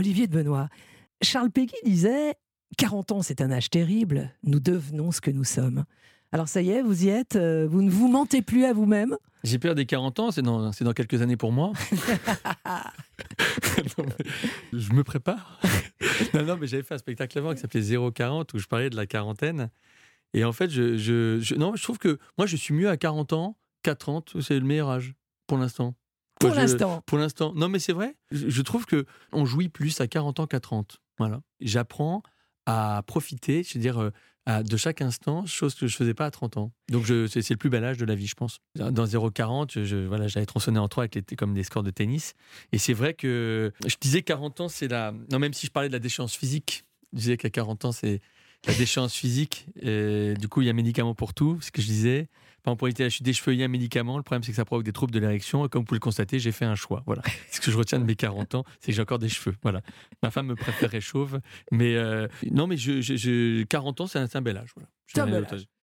Olivier de Benoît, Charles Péguy disait « 40 ans, c'est un âge terrible, nous devenons ce que nous sommes ». Alors ça y est, vous y êtes, vous ne vous mentez plus à vous-même. J'ai peur des 40 ans, c'est dans quelques années pour moi. Non, je me prépare. Non, mais j'avais fait un spectacle avant qui s'appelait 040 où je parlais de la quarantaine. Et en fait, je trouve que moi, je suis mieux à 40 ans qu'à 30. C'est le meilleur âge pour l'instant. Pour l'instant. Pour l'instant. Non, mais c'est vrai. Je trouve qu'on jouit plus à 40 ans qu'à 30. Voilà. J'apprends à profiter, je veux dire, de chaque instant, chose que je ne faisais pas à 30 ans. Donc, c'est le plus bel âge de la vie, je pense. Dans 0,40, voilà, j'avais tronçonné en 3 comme des scores de tennis. Et c'est vrai que je disais 40 ans, c'est la... Non, même si je parlais de la déchéance physique, je disais qu'à 40 ans, c'est la déchéance physique. Et du coup, il y a un médicament pour tout, ce que je disais. Par exemple, pour éviter la chute des cheveux, il y a un médicament. Le problème, c'est que ça provoque des troubles de l'érection. Et comme vous pouvez le constater, j'ai fait un choix. Voilà. Ce que je retiens de mes 40 ans, c'est que j'ai encore des cheveux. Voilà. Ma femme me préférait chauve. Mais non, mais 40 ans, c'est un bel âge. Voilà. C'est un bel âge.